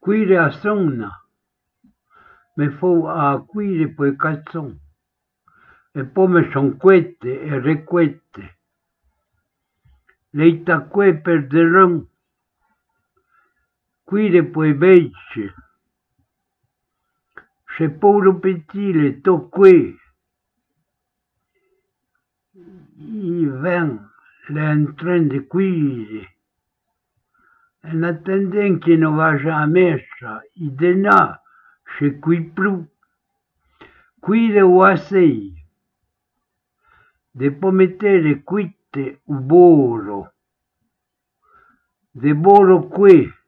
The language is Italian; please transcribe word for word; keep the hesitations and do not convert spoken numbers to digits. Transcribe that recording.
Cuire a sonna, me fou a cuire poi cazzon, e poi me son quette e requette, le tacque per derron, cuire poi becce, se pouro pettile to que, i ven le en train de cuire, en attendant che non vaja a messa, i denà, se cui plu, cuire o assei, de po mettere quitte o boro, de boro que,